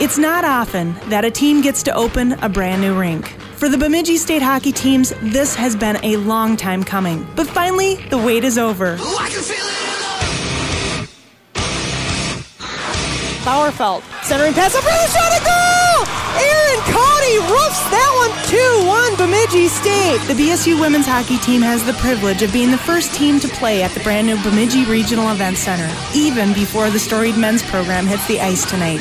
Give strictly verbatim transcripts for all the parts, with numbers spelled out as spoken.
It's not often that a team gets to open a brand new rink. For the Bemidji State hockey teams, this has been a long time coming. But finally, the wait is over. Oh, I can feel it. Bauerfeld, centering pass, up for the shot, a goal! Aaron Cody roofs that one, two one Bemidji State. The B S U women's hockey team has the privilege of being the first team to play at the brand new Bemidji Regional Event Center, even before the storied men's program hits the ice tonight.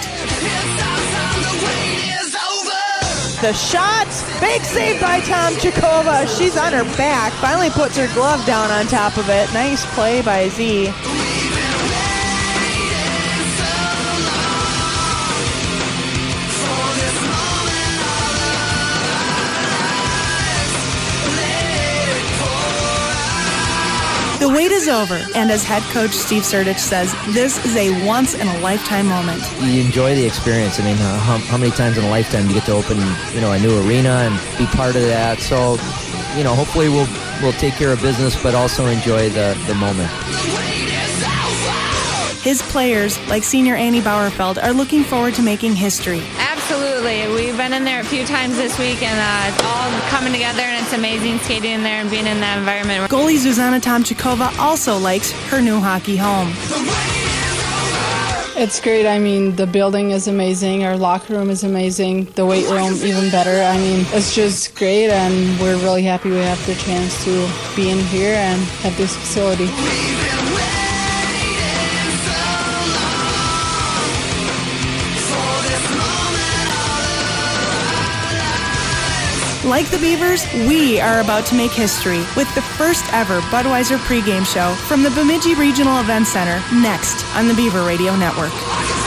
The shot, big save by Tom Chikova. She's on her back, finally puts her glove down on top of it. Nice play by Z. The wait is over, and as head coach Steve Surdich says, this is a once-in-a-lifetime moment. You enjoy the experience. I mean, uh, how, how many times in a lifetime do you get to open, you know, a new arena and be part of that? So, you know, hopefully we'll we'll take care of business, but also enjoy the, the moment. His players, like senior Annie Bauerfeld, are looking forward to making history. Absolutely. We've been in there a few times this week, and uh, it's all coming together, and it's amazing skating in there and being in that environment. Goalie Zuzana Tomchikova also likes her new hockey home. It's great. I mean, the building is amazing. Our locker room is amazing. The weight room even better. I mean, it's just great, and we're really happy we have the chance to be in here and have this facility. Like the Beavers, we are about to make history with the first ever Budweiser pregame show from the Bemidji Regional Event Center next on the Beaver Radio Network.